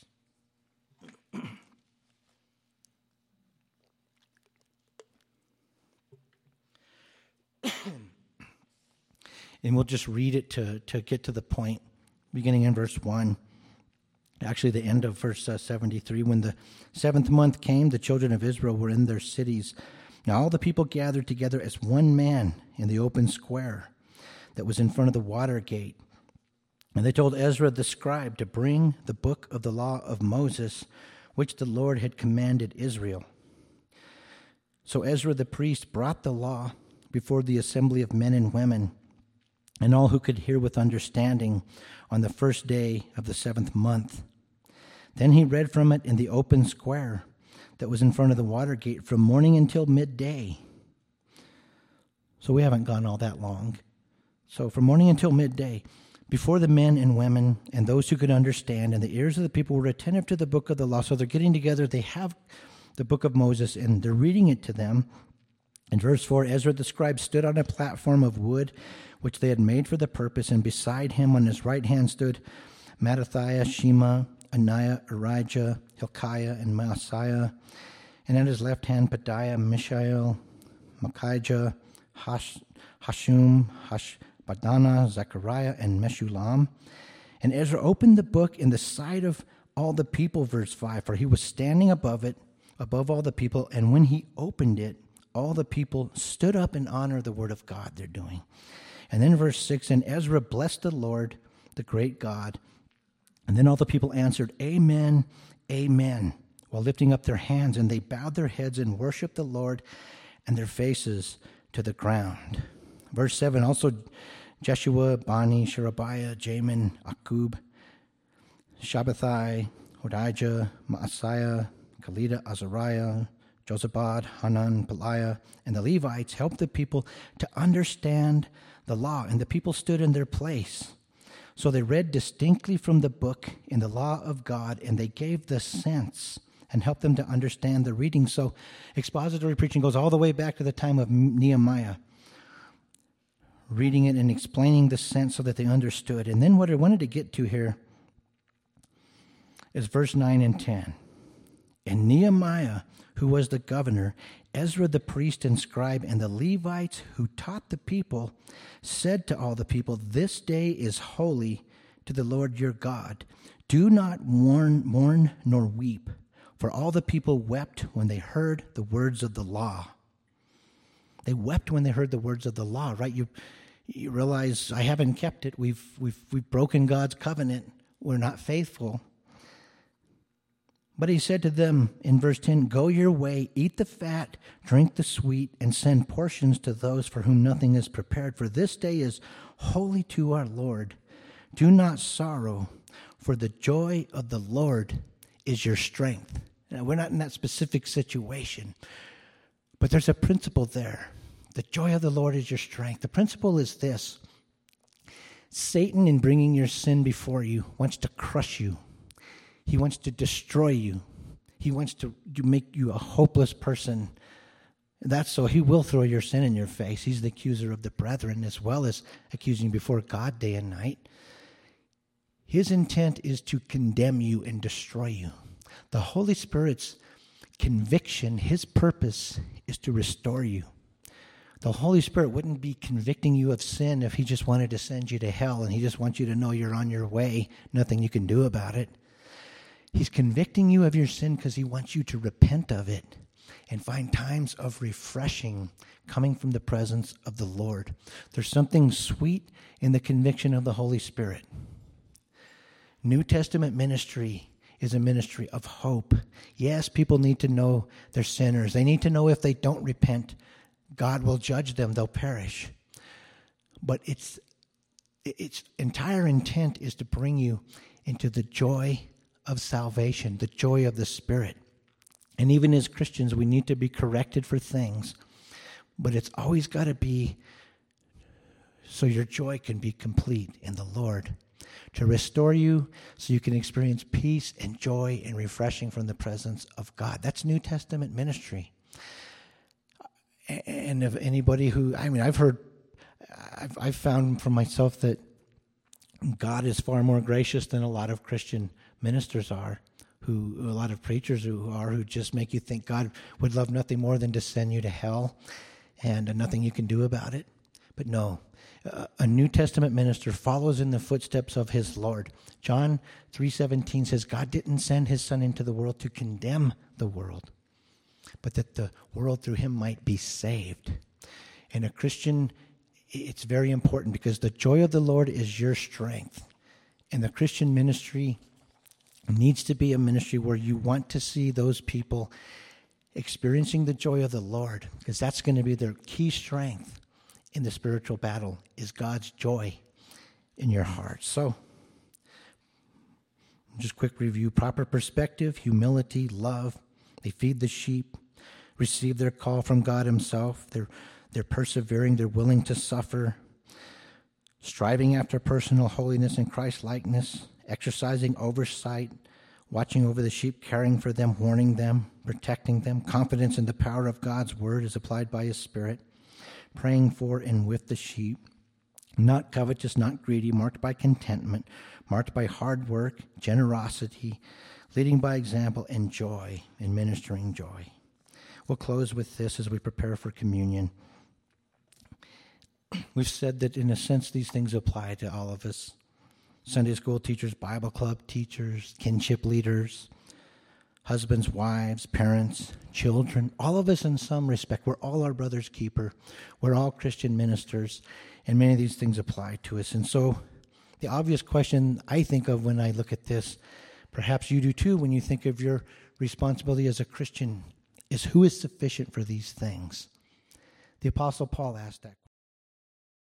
Speaker 1: And we'll just read it to get to the point, beginning in verse 1. Actually, the end of verse 73. When the 7th month came, the children of Israel were in their cities. Now all the people gathered together as one man in the open square that was in front of the water gate. And they told Ezra the scribe to bring the book of the law of Moses, which the Lord had commanded Israel. So Ezra the priest brought the law before the assembly of men and women, and all who could hear with understanding on the first day of the 7th month. Then he read from it in the open square that was in front of the water gate from morning until midday. So we haven't gone all that long. So from morning until midday, before the men and women and those who could understand, and the ears of the people were attentive to the book of the law. So they're getting together, they have the book of Moses, and they're reading it to them. In verse 4, Ezra the scribe stood on a platform of wood, which they had made for the purpose, and beside him on his right hand stood Mattithiah, Shema, Ananiah, Arijah, Hilkiah, and Maaseiah, and at his left hand Pedaiah, Mishael, Micaiah, Hashum, Badana, Zechariah, and Meshullam. And Ezra opened the book in the sight of all the people, verse 5, for he was standing above it, above all the people, and when he opened it, all the people stood up in honor of the word of God they're doing. And then verse 6, and Ezra blessed the Lord, the great God. And then all the people answered, Amen, Amen, while lifting up their hands, and they bowed their heads and worshiped the Lord and their faces to the ground. Verse 7, also Jeshua, Bani, Sherebiah, Jamin, Akub, Shabbathai, Hodijah, Maaseiah, Kelita, Azariah, Josabad, Hanan, Peliah, and the Levites helped the people to understand the law, and the people stood in their place. So they read distinctly from the book in the law of God, and they gave the sense and helped them to understand the reading. So expository preaching goes all the way back to the time of Nehemiah, reading it and explaining the sense so that they understood. And then what I wanted to get to here is verse 9 and 10. And Nehemiah, who was the governor, Ezra the priest and scribe, and the Levites who taught the people, said to all the people, This day is holy to the Lord your God. Do not mourn nor weep, for all the people wept when they heard the words of the law. They wept when they heard the words of the law, right? You realize, I haven't kept it. We've broken God's covenant. We're not faithful. But he said to them in verse 10, Go your way, eat the fat, drink the sweet, and send portions to those for whom nothing is prepared. For this day is holy to our Lord. Do not sorrow, for the joy of the Lord is your strength. Now, we're not in that specific situation, but there's a principle there. The joy of the Lord is your strength. The principle is this. Satan, in bringing your sin before you, wants to crush you. He wants to destroy you. He wants to make you a hopeless person. That's so he will throw your sin in your face. He's the accuser of the brethren, as well as accusing before God day and night. His intent is to condemn you and destroy you. The Holy Spirit's conviction, his purpose is to restore you. The Holy Spirit wouldn't be convicting you of sin if he just wanted to send you to hell and he just wants you to know you're on your way, nothing you can do about it. He's convicting you of your sin because he wants you to repent of it and find times of refreshing coming from the presence of the Lord. There's something sweet in the conviction of the Holy Spirit. New Testament ministry is a ministry of hope. Yes, people need to know they're sinners. They need to know if they don't repent, God will judge them, they'll perish. But its entire intent is to bring you into the joy of salvation, the joy of the Spirit. And even as Christians, we need to be corrected for things, but it's always got to be so your joy can be complete in the Lord, to restore you so you can experience peace and joy and refreshing from the presence of God. That's New Testament ministry. And if anybody I've found for myself that God is far more gracious than a lot of Christian ministers are, a lot of preachers who just make you think God would love nothing more than to send you to hell and nothing you can do about it. But no, a New Testament minister follows in the footsteps of his Lord. John 3:17 says, God didn't send his Son into the world to condemn the world, but that the world through him might be saved. And a Christian, it's very important because the joy of the Lord is your strength. And the Christian ministry needs to be a ministry where you want to see those people experiencing the joy of the Lord, because that's going to be their key strength in the spiritual battle, is God's joy in your heart. So, just quick review: proper perspective, humility, love. They feed the sheep, receive their call from God himself. They're persevering. They're willing to suffer. Striving after personal holiness and Christ-likeness. Exercising oversight. Watching over the sheep, caring for them, warning them, protecting them. Confidence in the power of God's word as applied by his Spirit. Praying for and with the sheep. Not covetous, not greedy, marked by contentment, marked by hard work, generosity, leading by example, and joy, in ministering joy. We'll close with this as we prepare for communion. We've said that in a sense these things apply to all of us. Sunday school teachers, Bible club teachers, kinship leaders, husbands, wives, parents, children, all of us in some respect. We're all our brother's keeper. We're all Christian ministers, and many of these things apply to us. And so the obvious question I think of when I look at this, perhaps you do too when you think of your responsibility as a Christian, is who is sufficient for these things? The Apostle Paul asked that question.